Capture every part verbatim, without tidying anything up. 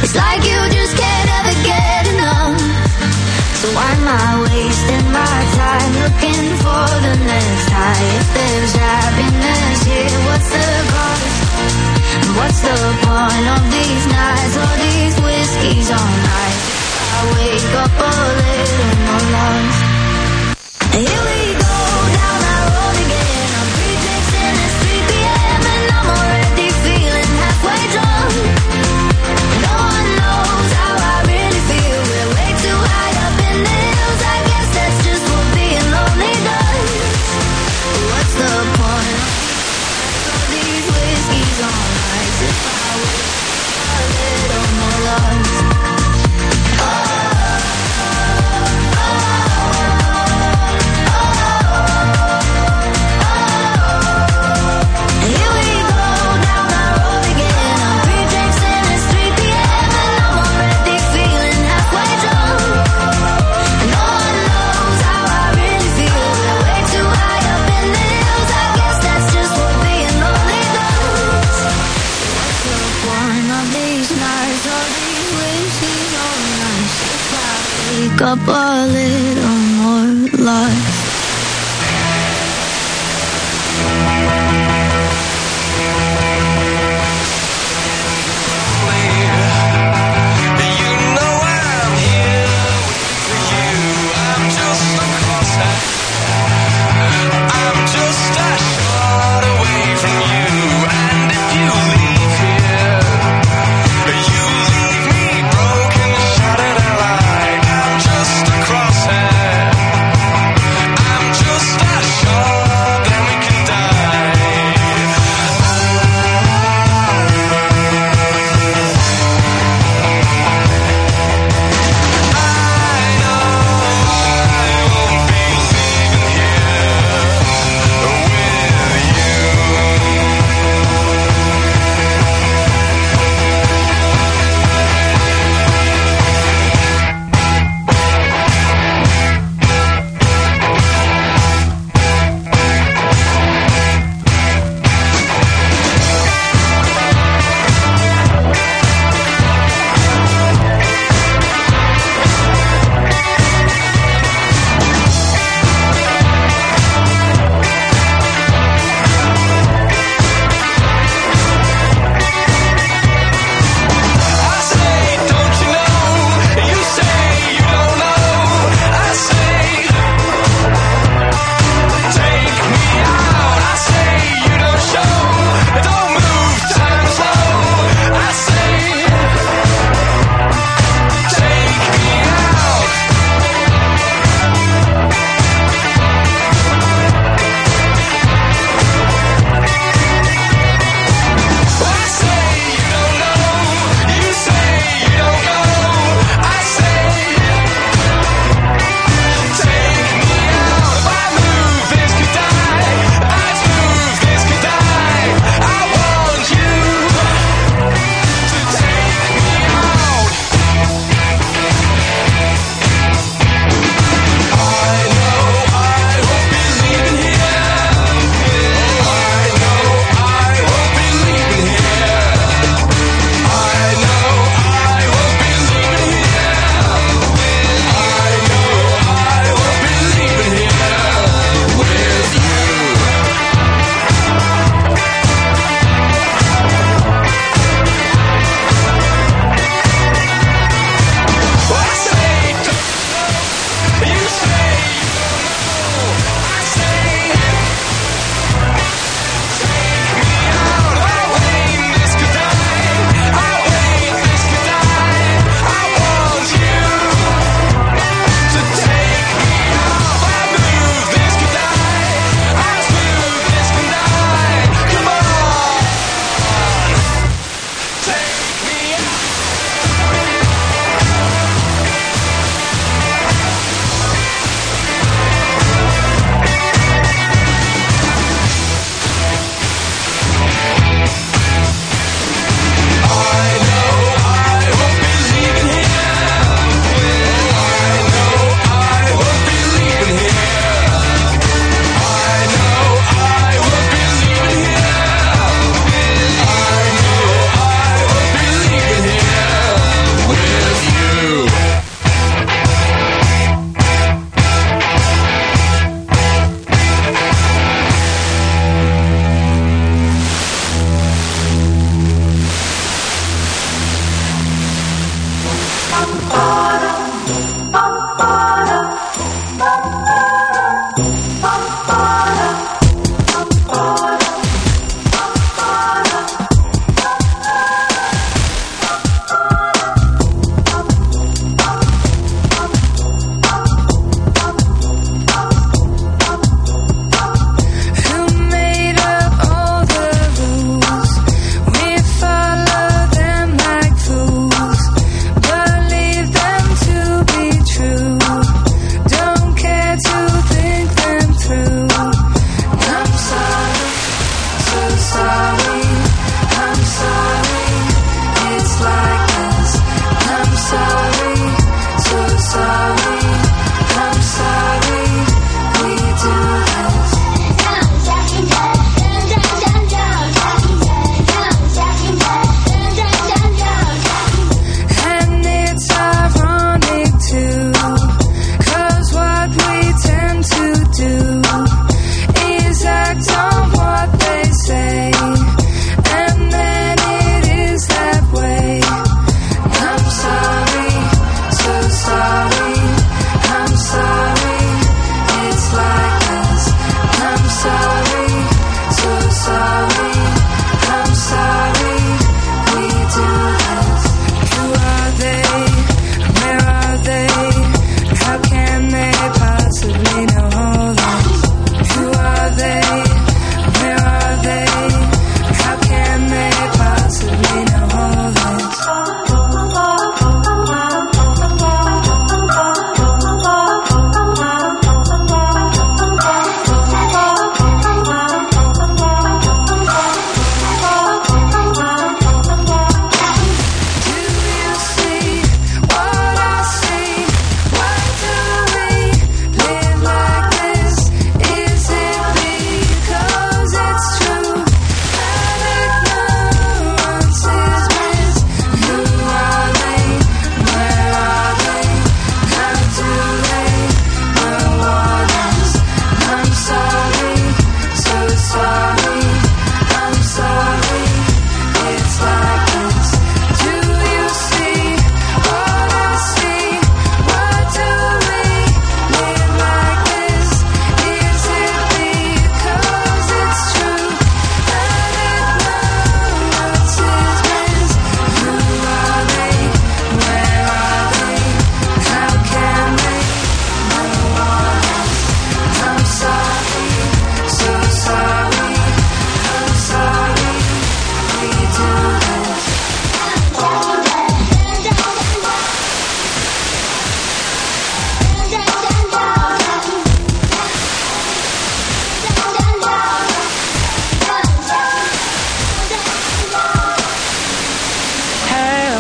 It's like you just can't ever get enough. So why am I wasting my time looking for the next high? If there's happiness here, what's the cost? And what's the point of these nights, all these whiskeys all night? I wake up a little more lost. Here we go down that road again. I'm three drinks in, it's three p.m. and I'm already feeling halfway drunk. No one knows how I really feel. We're way too high up in the hills. I guess that's just what being lonely does. What's the point of all these whiskeys all night? If I was a little more lost. Up a little more lost. I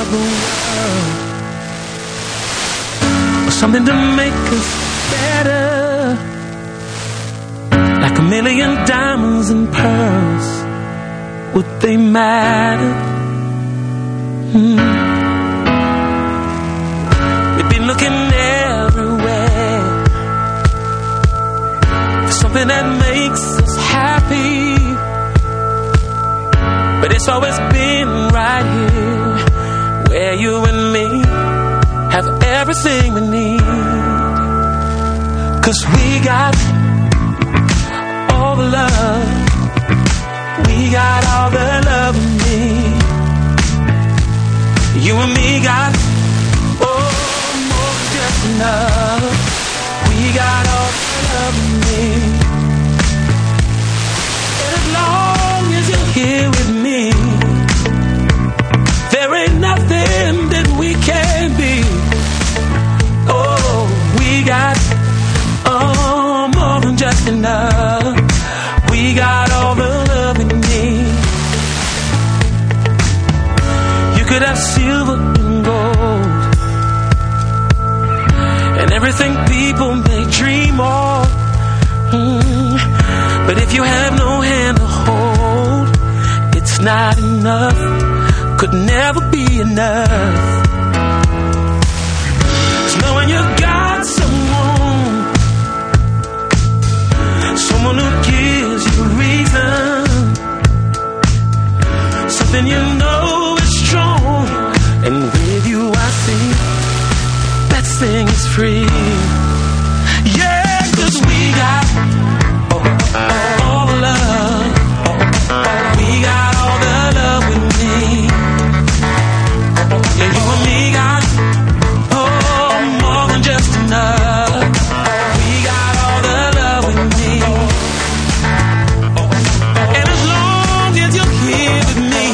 of the world, or something to make us better, like a million diamonds and pearls, would they matter? Hmm. We've been looking everywhere for something that makes us happy, but it's always been right here, where you and me have everything we need. 'Cause we got all the love, we got all the love we need. You and me got, oh, more than just enough. We got all the love we need. And as long as you're here with me, there ain't nothing that we can't be. Oh, we got, oh, more than just enough. We got all the love we need. You could have silver and gold, and everything people may dream of. Mm. But if you have no hand to hold, it's not enough. Could never be enough. It's knowing you got someone, someone who gives you reason, something you know is strong, and with you I see that thing is free. Yeah, 'cause we got all the love, we got all the love we need. Yeah, you and me got, oh, more than just enough. We got all the love we need. And as long as you're here with me,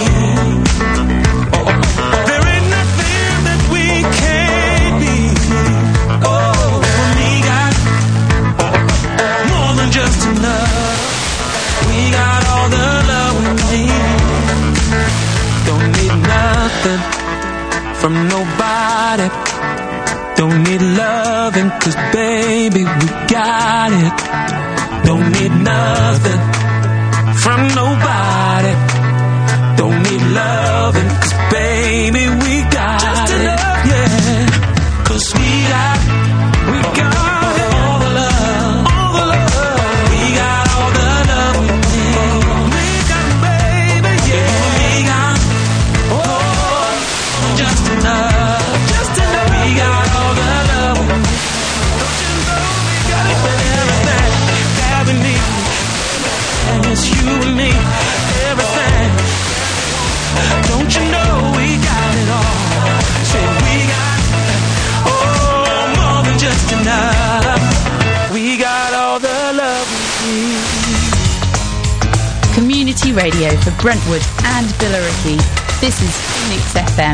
there ain't nothing that we can't be. Oh, you and me got more than just enough. We got all the love we need. Don't need nothing from nobody. Don't need loving, 'cause baby, we got it. Don't need nothing from nobody. Don't need loving, 'cause baby, we got just it. Enough. Yeah, 'cause we got, we got all the love, all the love. We got all the love we need. We got, baby, yeah. We got, oh, just enough, just enough. We got all the love we need. Don't you know we got it for everything that we need? And it's you and me, everything. Don't you know we got it all? Say we got, oh, more than just enough. We got all the love we need. Community radio for Brentwood and Billericay. This is Phoenix F M.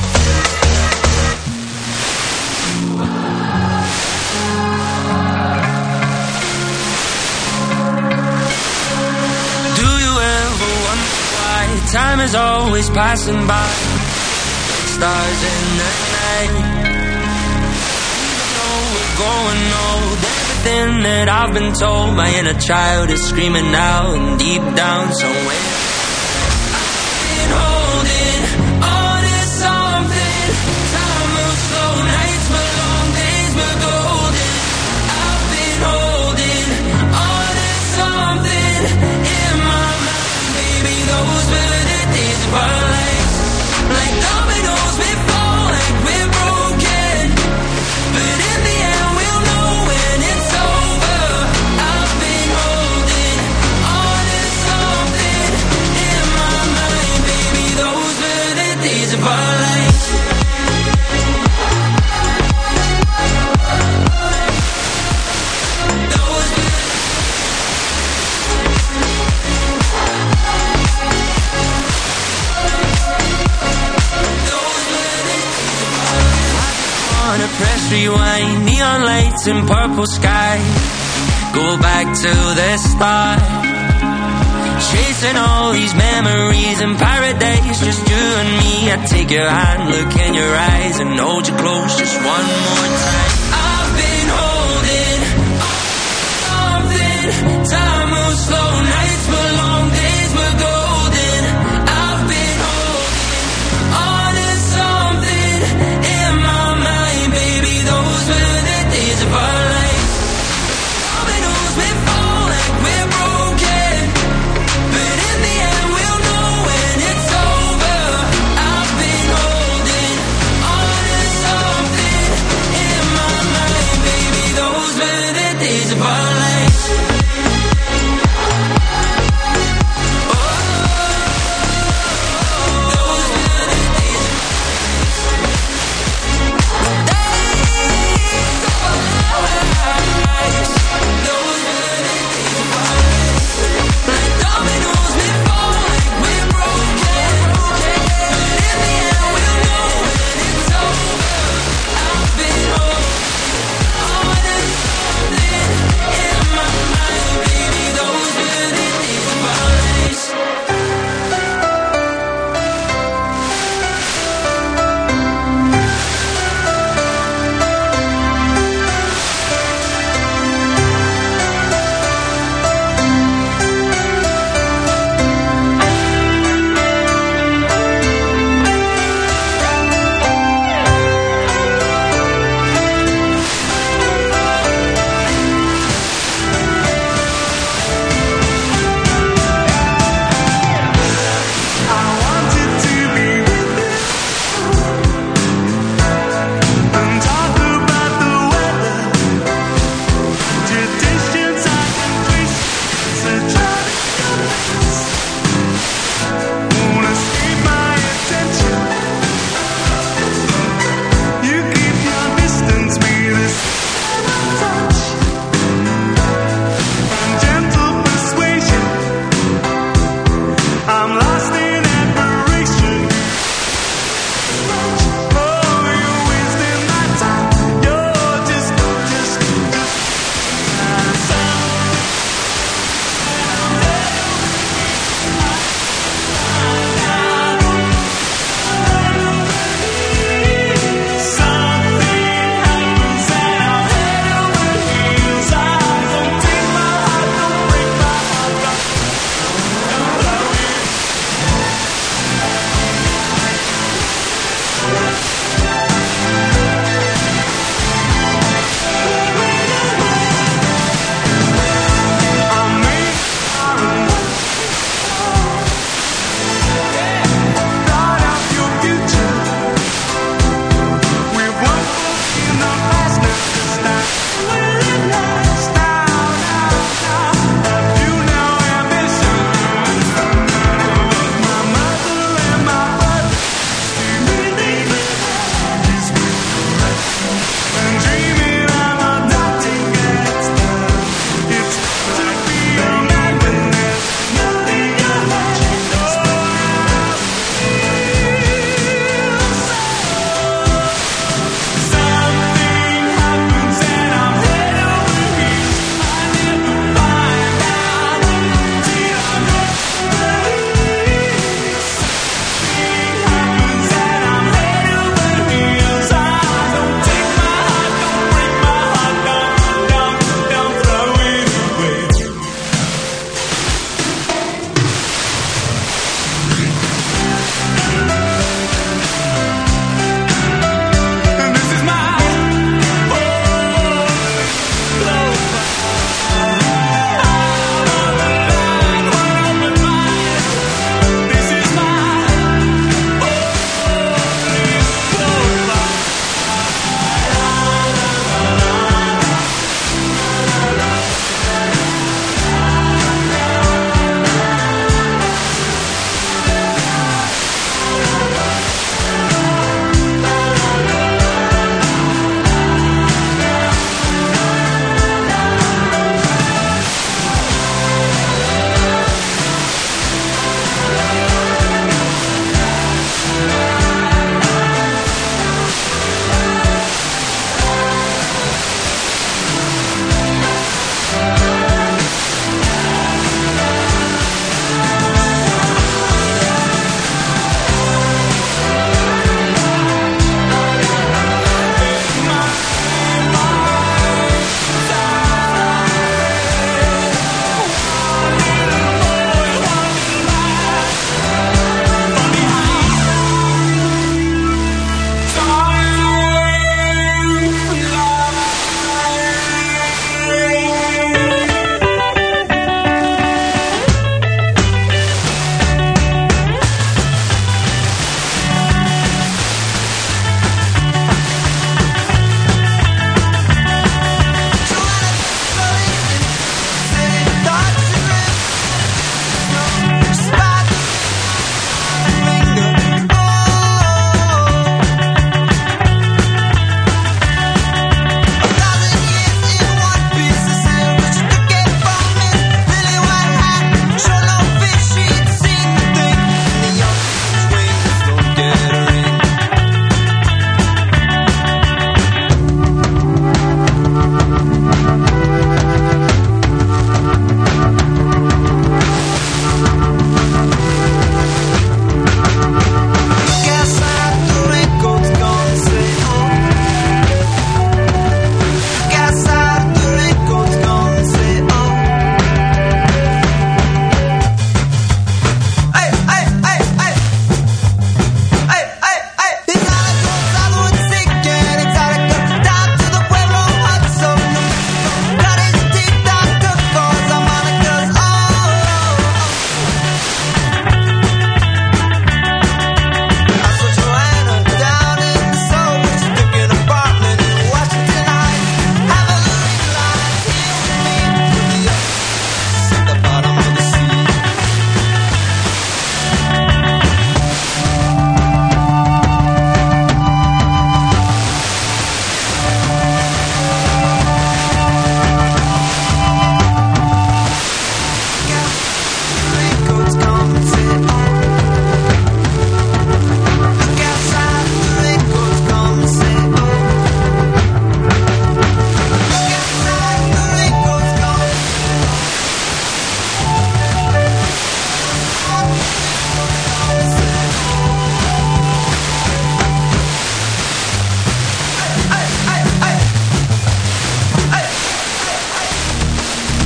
Do you ever wonder why time is always passing by? Stars in the night. Even though we're going old, everything that I've been told, my inner child is screaming out, and deep down somewhere I've been holding on to something. Time moves slow, nights were long, days were golden. I've been holding on to something in my mind, baby. Those were the days of our lives. Like dominoes, we fall like we're broken, but in the end we'll know when it's over. I've been holding on to something in my mind, baby. Those were the days of our lives. Those were on a press rewind, neon lights and purple sky. Go back to the start. Chasing all these memories in paradise, just you and me. I take your hand, look in your eyes, and hold you close just one more time. I've been holding something. Time moves slow, nights were long, days were golden. I've been holding on to something in my mind, baby. Those were the days of our life. Dominoes we fall like we're broken, but in the end we'll know when it's over. I've been holding on to something in my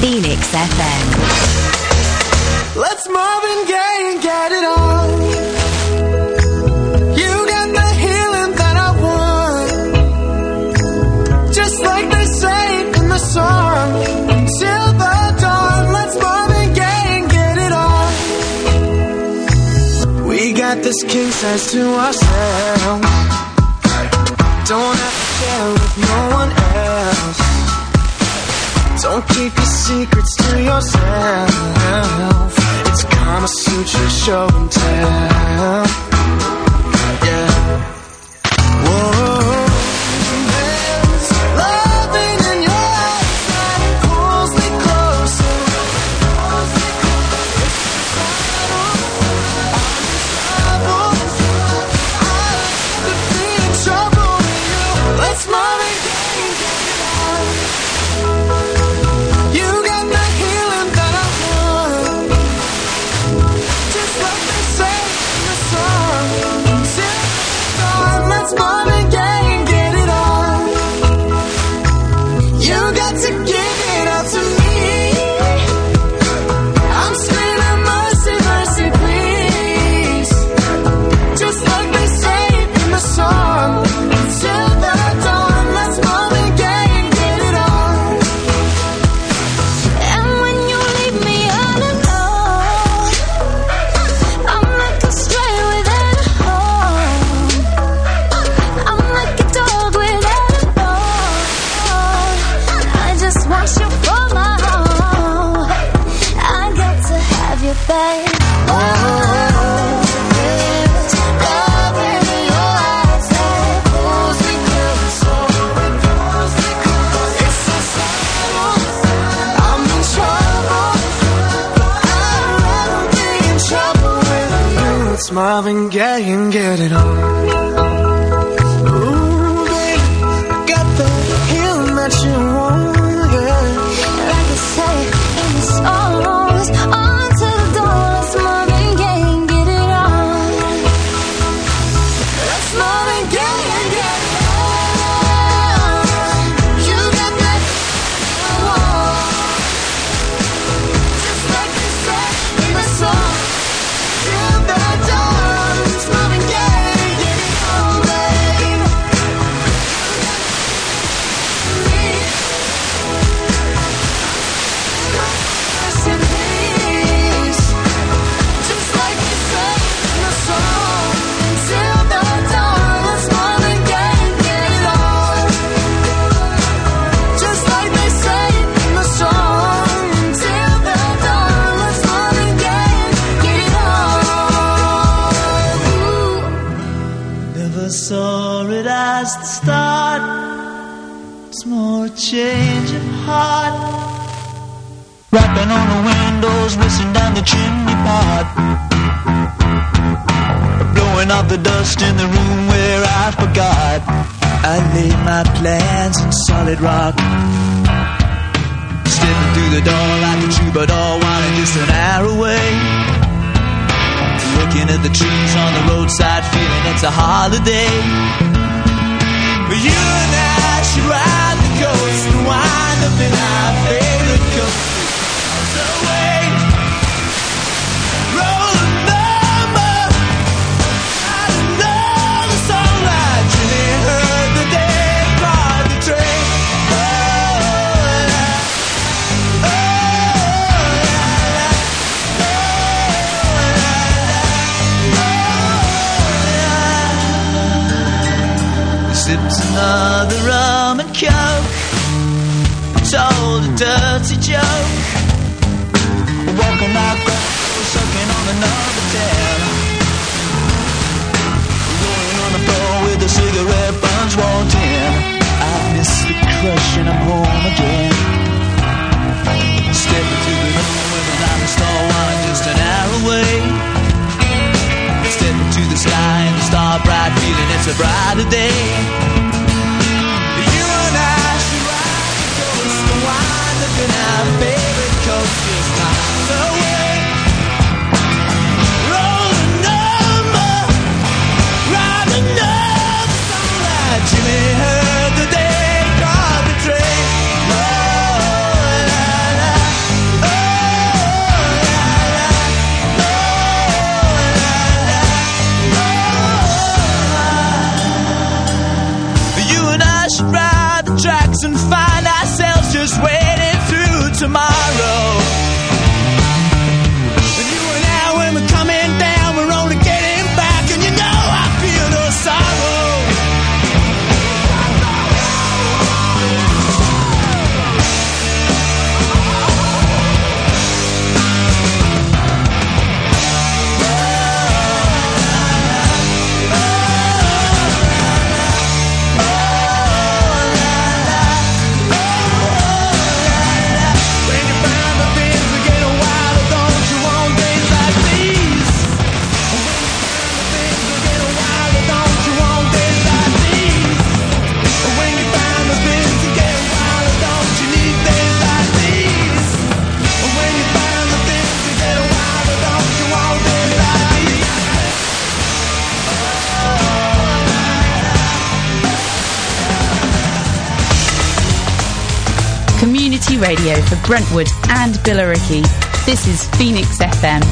Phoenix F M. Let's Marvin Gaye and get it on. You got the healing that I want, just like they say in the song. Till the dawn, let's Marvin Gaye and get it on. We got this king size to ourselves. Don't have to share with no one else. Don't keep your secrets to yourself. It's Kama Sutra show and tell. Yeah. Whoa. There's loving in your eyes that pulls me closer. Pulls me closer. I could be in trouble with you. Let's Marvin Gaye and get it on. You got the healing that I want, just like they say in the song. Till the dawn, let's Marvin Gaye and get it on. You got to give it up to me. I'm screaming mercy, mercy, please. Just like they say in the song. Till the dawn, let's Marvin Gaye and get it on. And when you leave me all alone, I'm like a stray without a home. I'm like a dog without a bone. I just want you for my home. I got to have you, babe. Oh, there's loving in your eyes that pulls me closer. Pulls me closer. It's so subtle. I'm in trouble. I'd rather be in trouble with you. Let's Marvin Gaye and get it on. Ooh, baby, I got the healing that you want, yeah. Like I say in the songs, on to the dawn, let's Marvin Gaye and get it on. Let's Marvin Gaye and get it on. You got that I want, just like they say in the song. Till the dawn, let's Marvin Gaye and get it on, babe. Me. Mercy, please. Just like they say in the song. Till the dawn, let's Marvin Gaye and get it on. Just like they say in the song. Till the dawn, let's Marvin Gaye and get it on. Never saw it as the start. It's more a change of heart. Rapping on the windows, whistling down the chimney pot. Blowing off the dust in the room where I forgot. I laid my plans in solid rock. Stepping through the door like a troubadour, wanting just an hour away. Looking at the trees on the roadside, feeling it's a holiday. But you and I should ride the coast and wind up in our favorite coast. Away, roll the number. I don't know the song like Jimmy heard the day caught the train. Oh, la, oh, la, la, oh, la, la. Sips another rum and coke. Told a dirty joke. Walking out, sucking on another tab. Rolling on the floor with the cigarette buns wanting. I miss the crush and I'm home again. Stepping through the room with an iron star wine just an hour away. Stepping to the sky and the star bright, feeling it's a brighter day. You and I should ride the coast and wind up in our favorite coast just miles away. Roll a number, ride another song like Jimmy heard the day caught the train. Oh, la, la. and find ourselves just waiting through tomorrow. And you and I, when we're coming down, we're only getting back, and you know I feel no sorrow. Community radio for Brentwood and Billericay. This is Phoenix F M.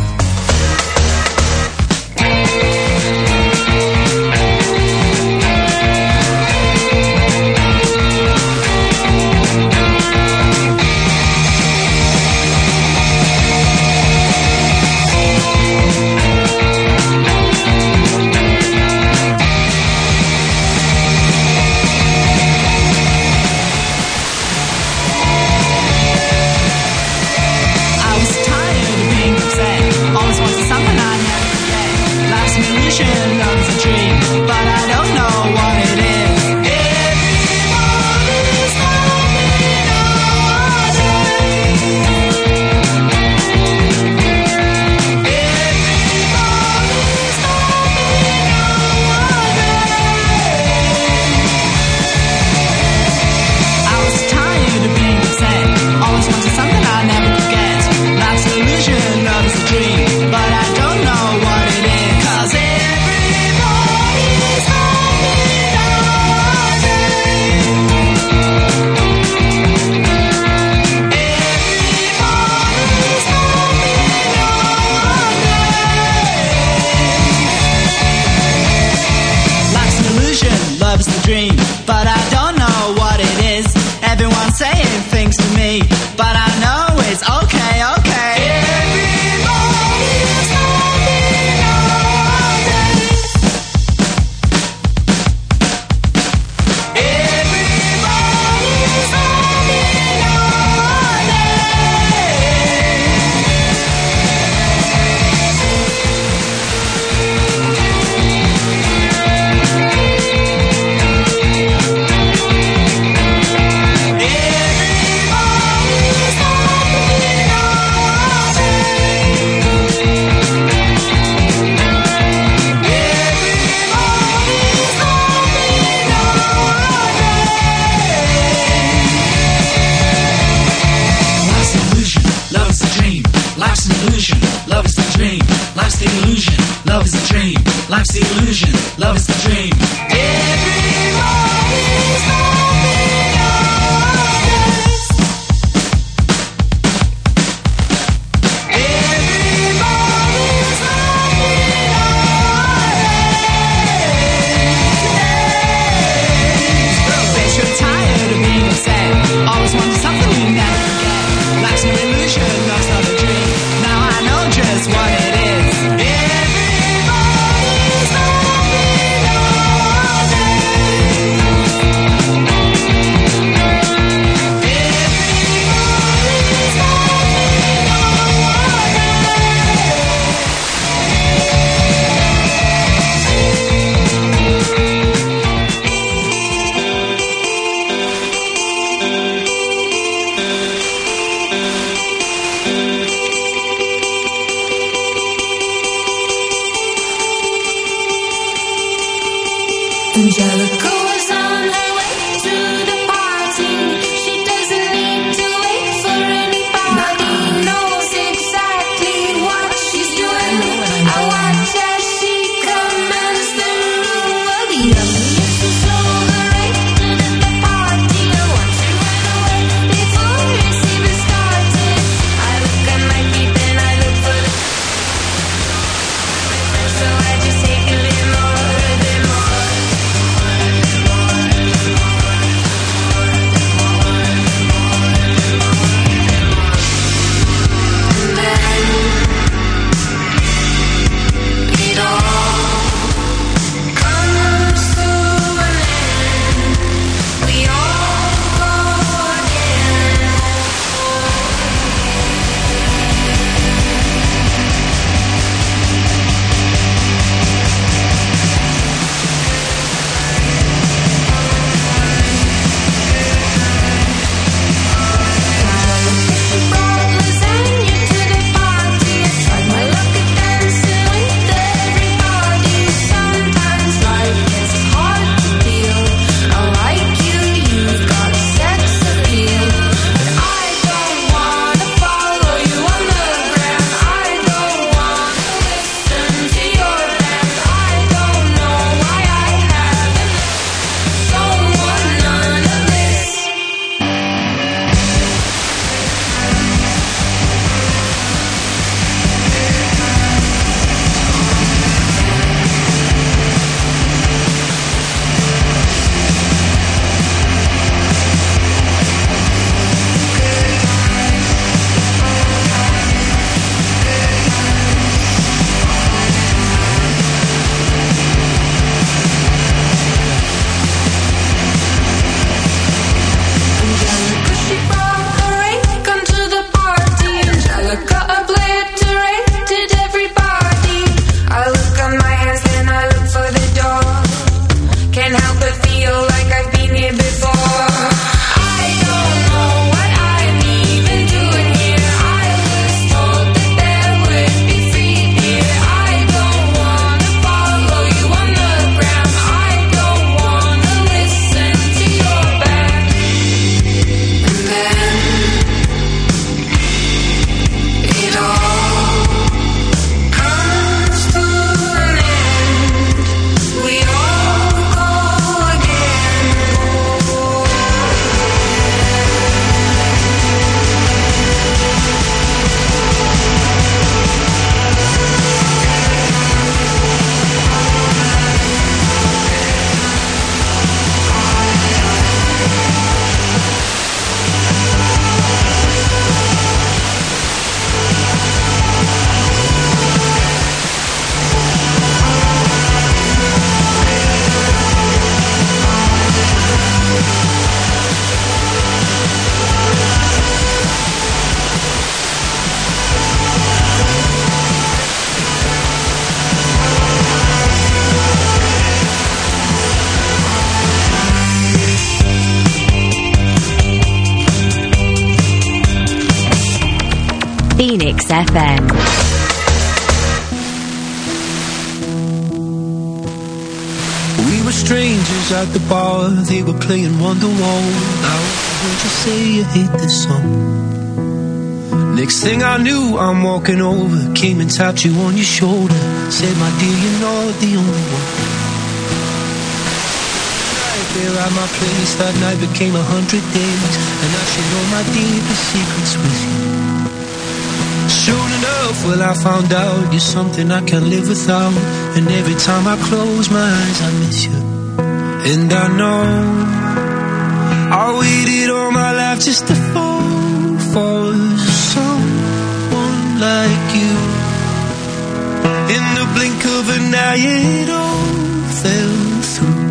Everybody's Phoenix F M. We were strangers at the bar, they were playing Wonderwall. Now would you say you hate this song? Next thing I knew, I'm walking over, came and tapped you on your shoulder, said, my dear, you're not the only one. Right there at my place, that night became a hundred days, and I should know my deepest secrets with you. Soon enough, well, I found out you're something I can't live without, and every time I close my eyes, I miss you. And I know I waited all my life just to fall for someone like you. In the blink of an eye, it all fell through.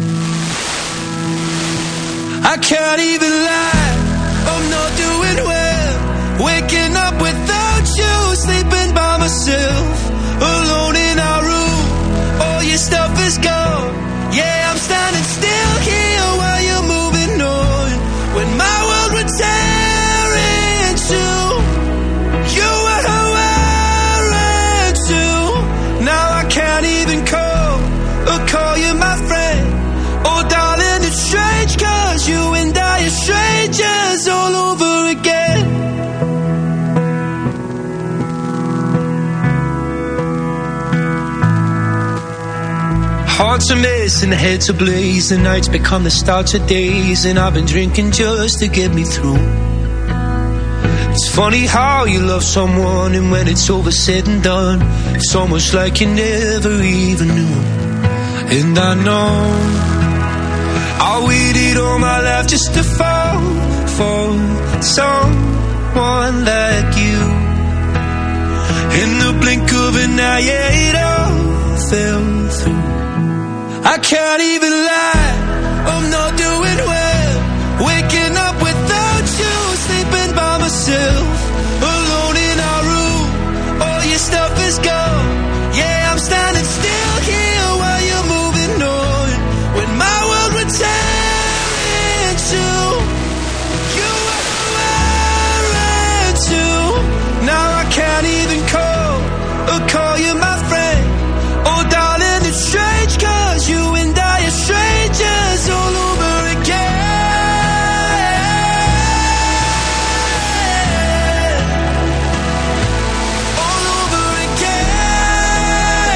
I can't even lie, I'm not doing well. Waking up without you, sleeping by myself, alone in our room. All your stuff is gone. Yeah, I'm standing still here while you're moving on. When my world would tear in two, you were wearing too. Now I can't even call or call you my friend. Oh darling, it's strange, cause you and I are strangers all over again. Hearts are missing, heads ablaze, the nights become the start of days, and I've been drinking just to get me through. It's funny how you love someone, and when it's over said and done, it's almost like you never even knew. And I know I waited all my life just to fall for someone like you. In the blink of an eye, yeah, it all fell through. I can't even lie, I'm not doing well. Waking up without you, sleeping by myself, alone in our room. All your stuff is gone. Yeah, I'm standing still here while you're moving on. When my world would tear in two, you were wearing too. Now I can't even call or call you my friend. Oh darling, it's strange, cause you and I are strangers all over again. All over again.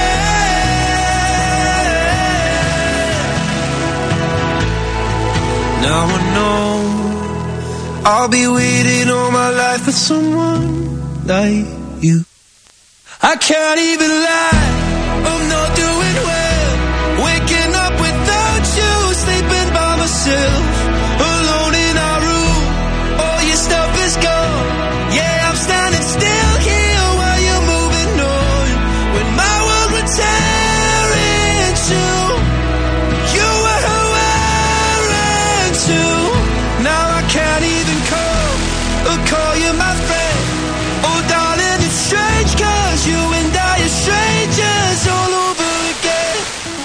Now I know I'll be waiting all my life for someone like you. I can't even lie, I'm not doing well. Waking up without you, sleeping by myself, alone in our room. All your stuff is gone. Yeah, I'm standing still here while you're moving on. When my world would tear in two, you were wearing too. Now I can't even call or call you my friend. Oh darling, it's strange, cause you and I are strangers all over again.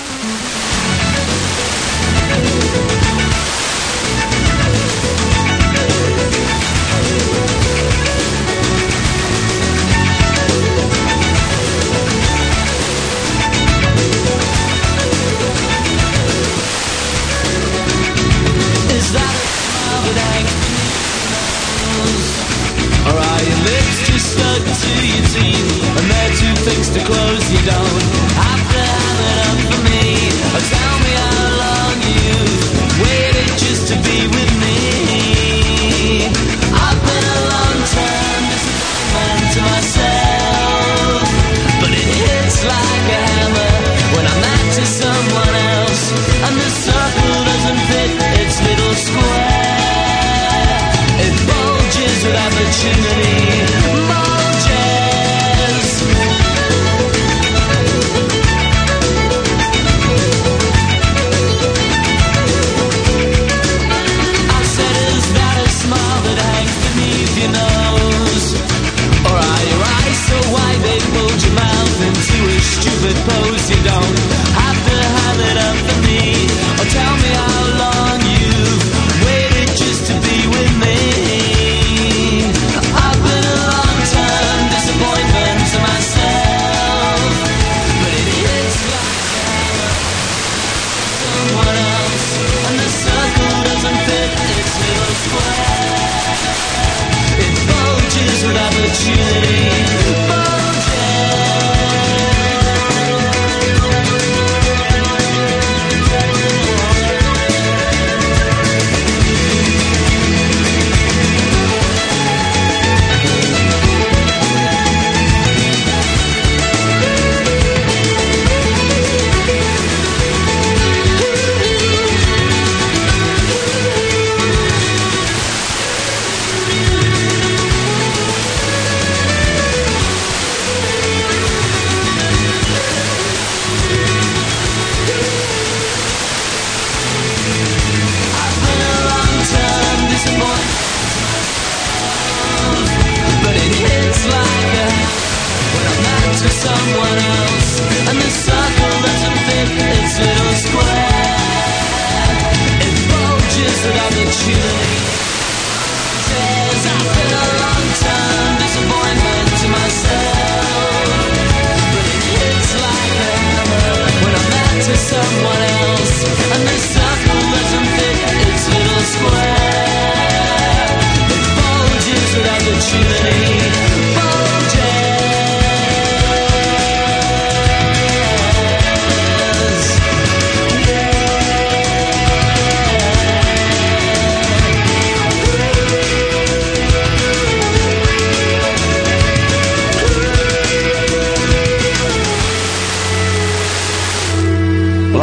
Is that a smile that hangs beneath your nose? Or are your lips just stuck to your teeth, and they're too fixed to close? You don't have to have it up for me, or tell me how long you've waited just to be with me. I've been a long time disappointment to myself, but it hits like a hammer when I'm back to someone else, and the circle doesn't fit its little square. It bulges with opportunity, bulges. I said, is that a smile that hangs beneath your nose? Or are your eyes so wide they pulled your mouth into a stupid pose? You don't have to have it up for me, or tell me how long you've waited just to be with me. I've been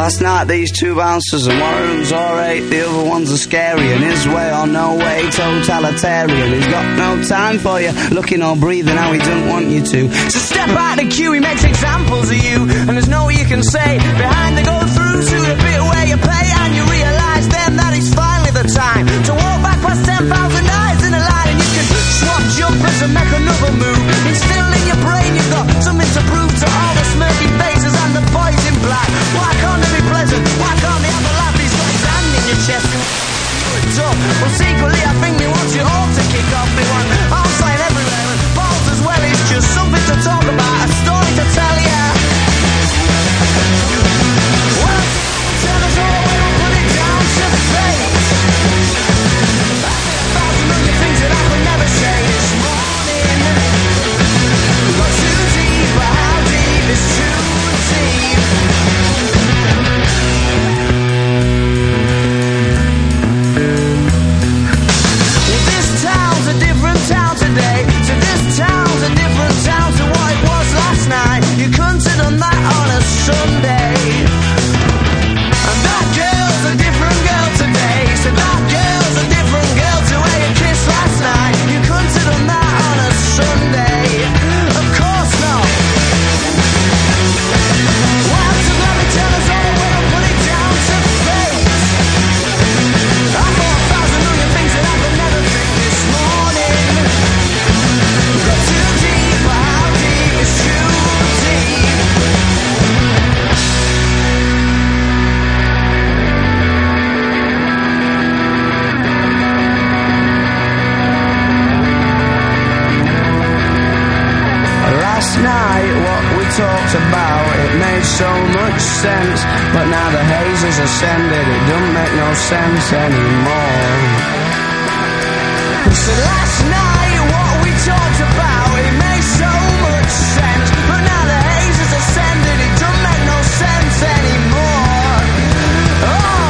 Last night these two bouncers and one of them's alright, the other one's a scary, and his way or no way, totalitarian. He's got no time for you, looking or breathing how he doesn't want you to. So step out the queue, he makes examples of you, and there's no way you can say behind the go through to the bit where you pay, and you realise then that it's finally the time to walk back past ten thousand eyes in a line, and you can swap jumpers and make another move. Instill in your brain you've got something to prove to all the smirky faces and the boys in black. Why can't they be pleasant? Why can't they have a laugh? He's got his hand in your chest. Tough. Well, secretly I think we want you all to kick off. We want arms flying everywhere and balls as well. It's just something to talk about, a story to tell ya. Well, tell us all, we don't put it down to fate. I said a thousand million things that I could never say this morning. Got too deep, but how deep is too deep? Well, this town's a different town today. So this town's a different town to what it was last night. You couldn't have done that on a Sunday. And that girl's a different girl today. So that girl's a different girl to where you kissed last night. You couldn't have done that on a Sunday. Of course not. Why does let me tell us all we don't put it down to fate? I thought a thousand million things that I could never think this morning. Got too deep, but how deep is too deep? Last night, what we talked about, it made so much sense. But now the haze has ascended, it don't make no sense anymore. So last night, what we talked about, it made so much sense. But now the haze has ascended, it don't make no sense anymore. Oh!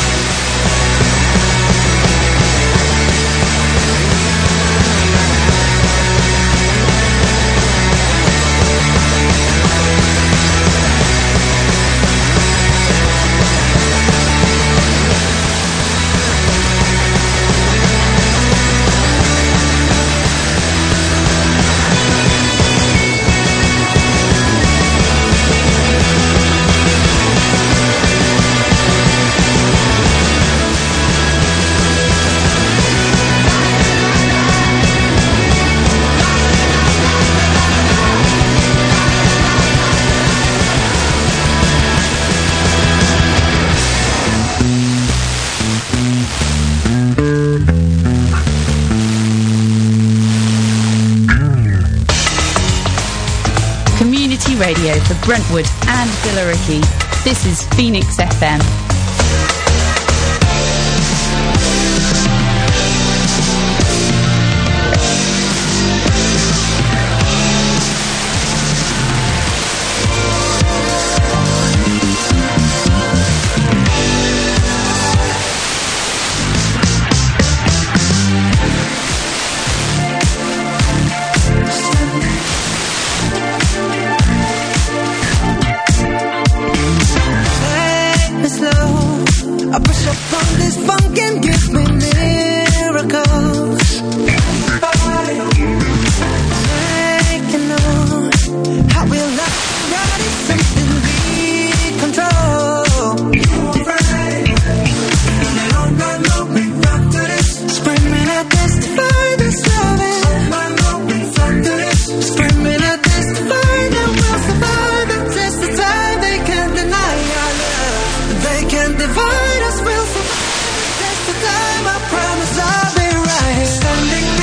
Radio for Brentwood and Billericay. This is Phoenix F M. Divide us, we'll survive. That's the time I promise I'll be right. Standing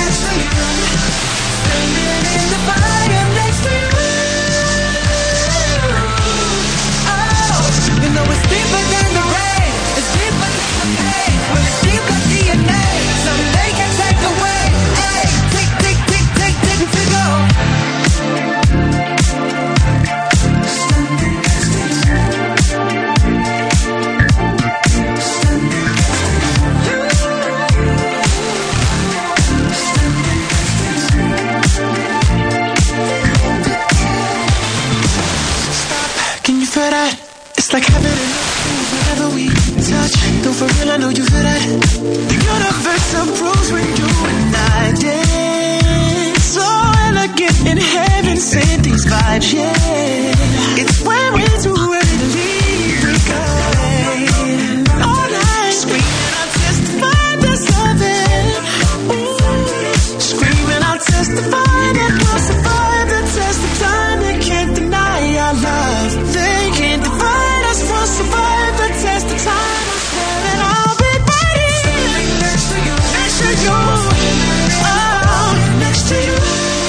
Though for real, I know you feel that. The universe approves when you and I dance. So elegant in heaven, send these vibes, yeah. It's when we're too early to leave, we go all night. Screaming, I'll testify there's something. Ooh. Screaming, I'll testify that we'll survive the test of time. They can't deny our love. They can't divide us. We'll survive the test of time. And I'll be right here next to you, next to you, oh, next to you.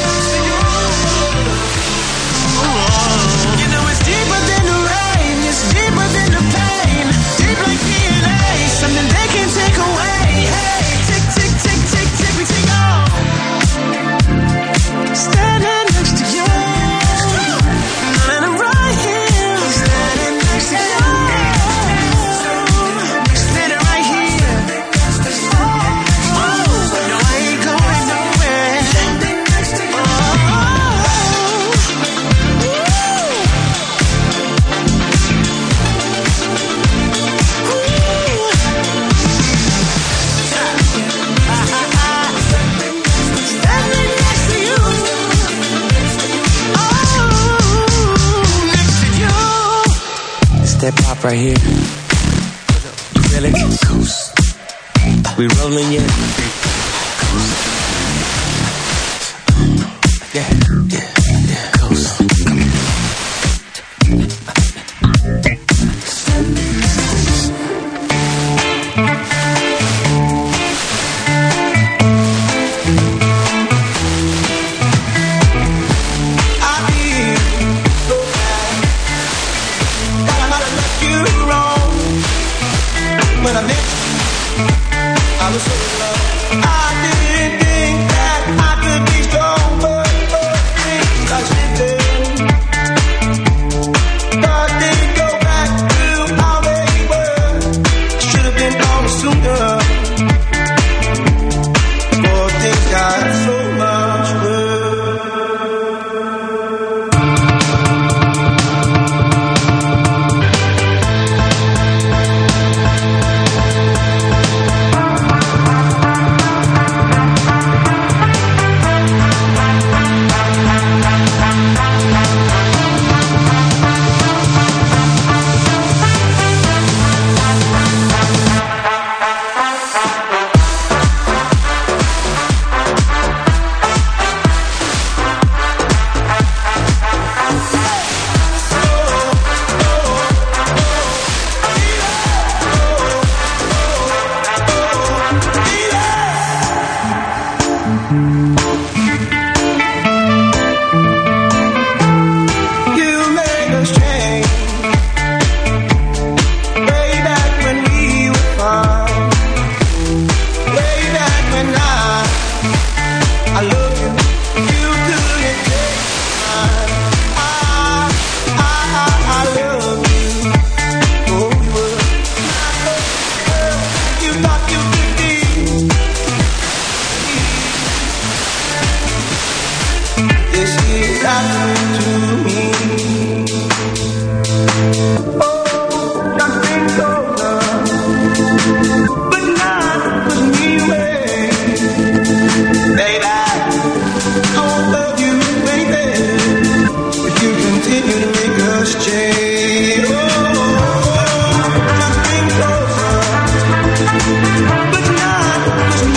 You know it's deeper than the rain, it's deeper than the pain, deep like D N A, something they can't take away. Hey, tick, tick, tick, tick, tick, we take off. Standing next to you, and I'm right here, standing next to you. That pop right here. You feel it? Coast. We rolling yet? Coast. Yeah, yeah, yeah. Coast. Come here. When I met you, I was so in love. I didn't think that I could be strong, but things I shifted. Thought they'd go back to how they were. Should have been gone sooner. Before things got so much worse.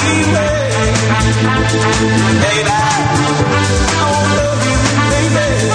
Baby, I won't love you, baby.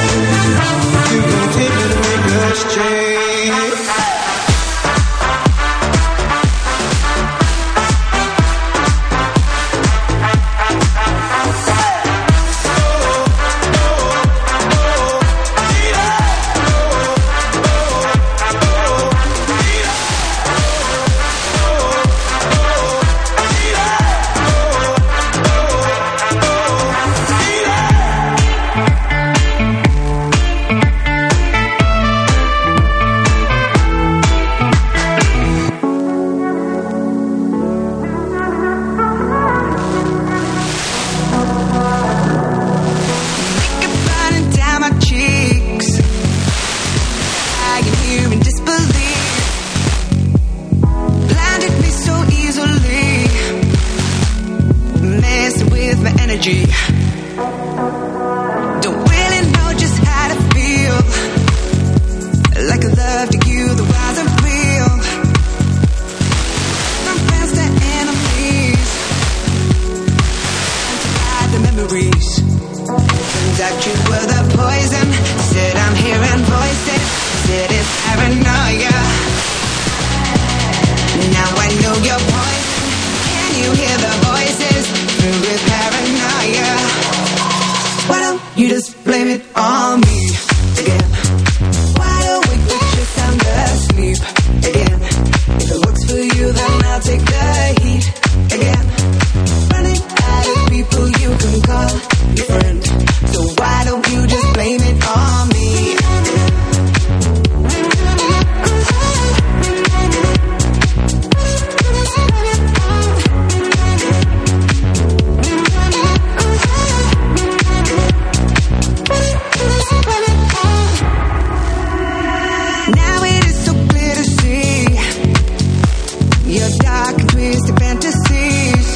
dark and twisted fantasies.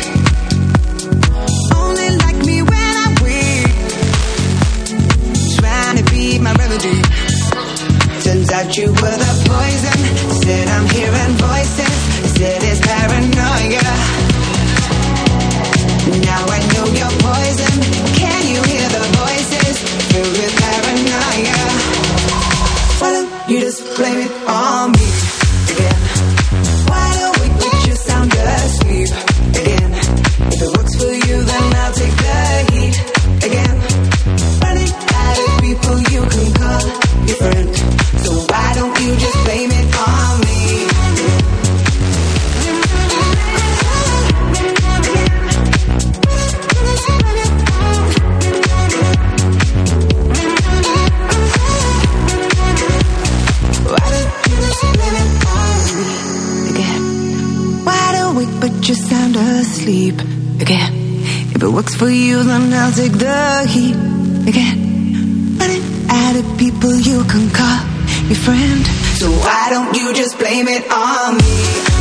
Only like me when I'm weak, trying to be my remedy. Turns out you were the poison. Said I'm hearing voices. Said it's paranoia. Now I know you're poison. Can you hear the voices filled with paranoia? Why don't you just blame it on me again? Wide awake with your sound asleep again. If it works for you, then I'll take the heat again. Running out of people you can call your friend. So why don't you just blame it on me? But you sound asleep again. If it works for you, then I'll take the heat again. Running out of people you can call your friend. So why don't you just blame it on me?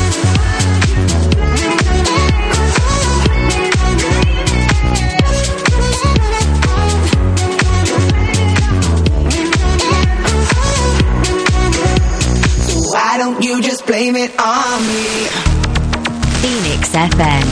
Why don't you just blame it on me? Phoenix F M.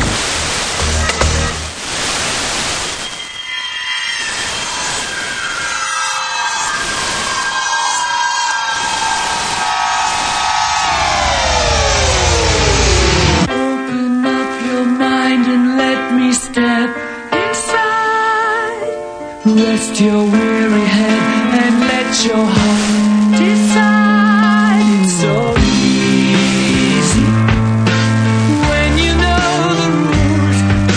Open up your mind and let me step inside. Rest your weary head and let your heart decide. It's so easy when you know the rules.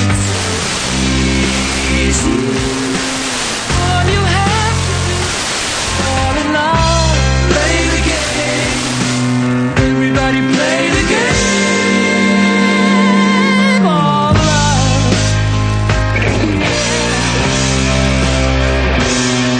It's so easy. All you have to do is fall in love. Play the game. Everybody play the game of love.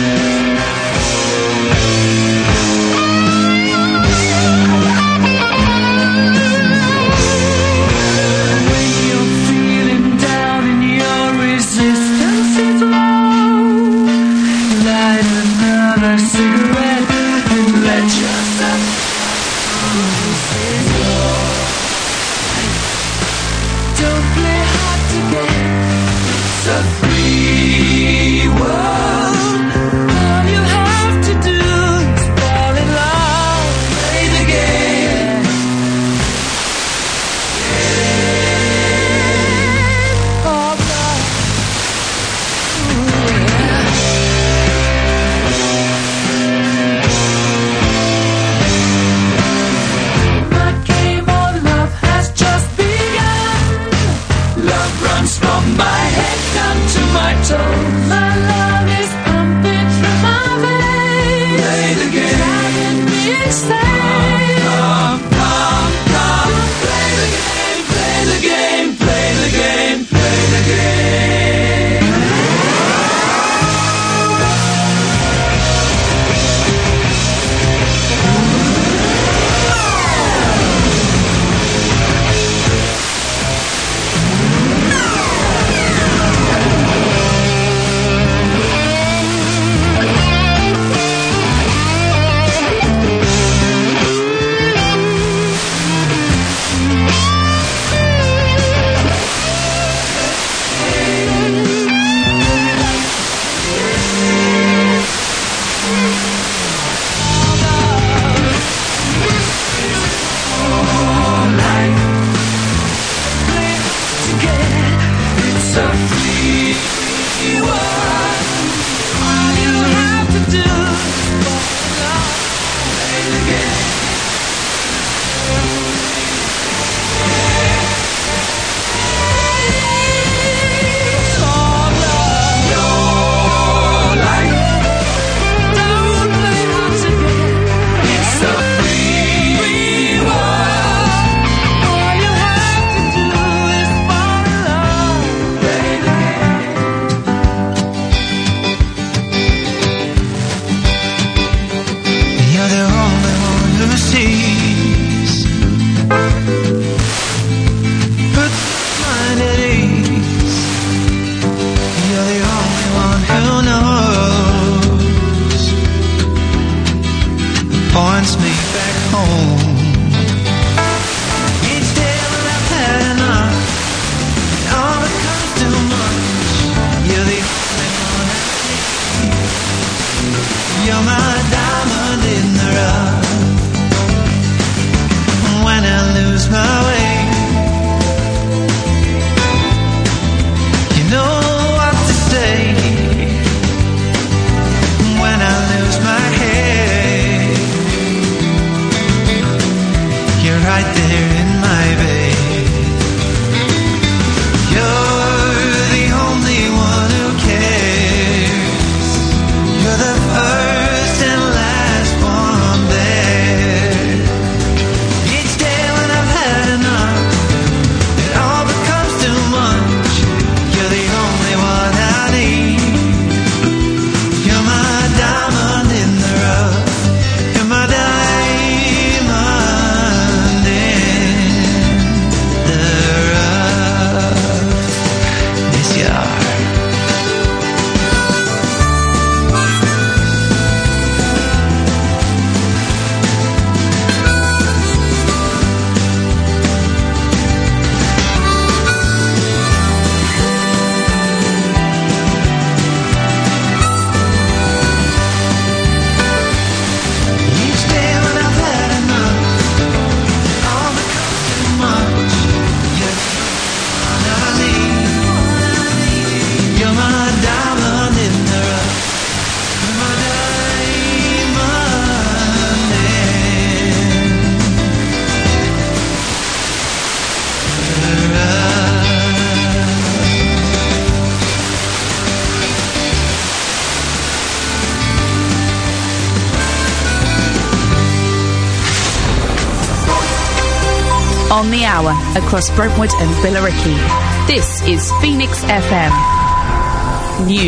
on the hour across Brentwood and Billericay. This is Phoenix F M. News.